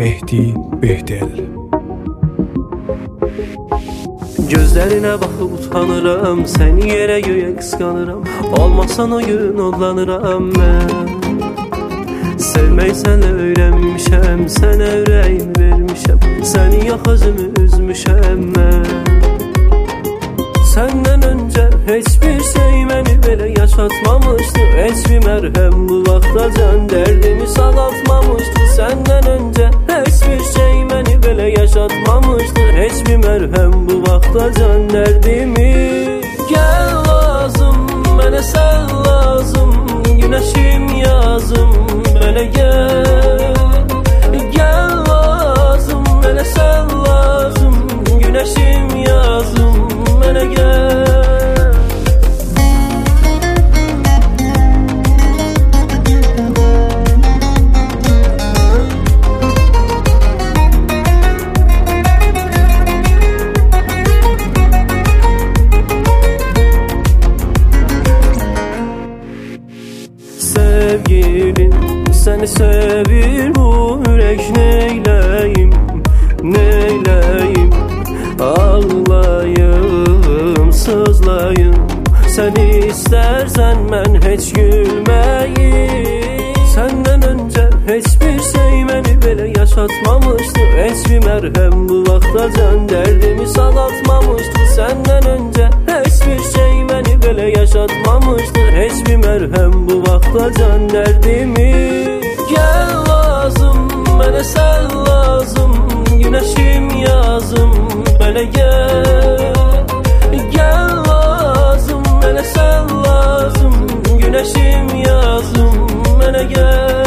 Mehdi Behdel. Gözlerine bakıp utanıram, seni yere göğe kıskanıram. Olmasan o gün odlanıram ben. Sevmeyi senle öğrenmişem, sana yüreğimi vermişem. Seni yok özümü üzmüşem ben. Senden önce hiçbir şey beni böyle yaşatmamıştı. Hiçbir merhem bu vakta can derdimi sağaltmamıştı. Senden önce hiçbir şey beni böyle yaşatmamıştı. Hiçbir merhem bu vakta can derdimi. Gel lazım, bana sen lazım. Güneşim yazım, bana gel. Gel lazım, bana sen lazım. Güneşim yazım, bana gel. Sevgilim seni sevir bu yürek, neyleyim, neyleyim. Ağlayım, sızlayım. Sen istersen ben hiç gülmeyim. Senden önce hiçbir şey beni böyle yaşatmamıştı. Hiçbir merhem bu vakta can derdimi sağaltmamıştı. Senden önce hiçbir şey beni böyle yaşatmamıştı. Hiçbir merhem bu vakta can derdimi. Gel lazım, bana sen lazım. Güneşim yazım, bana gel. Gel lazım, bana sen lazım. Güneşim yazım, bana gel.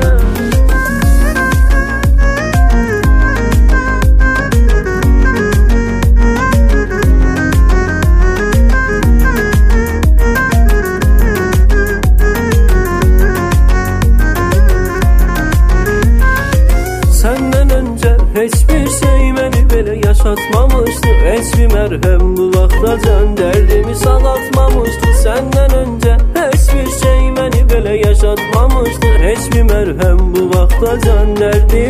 Senden önce hiçbir şey beni böyle yaşatmamıştı. Hiçbir merhem bu vakta can derdimi sağaltmamıştı. Senden önce hiçbir şey beni böyle yaşatmamıştı. Hiçbir merhem bu vakta can derdimi.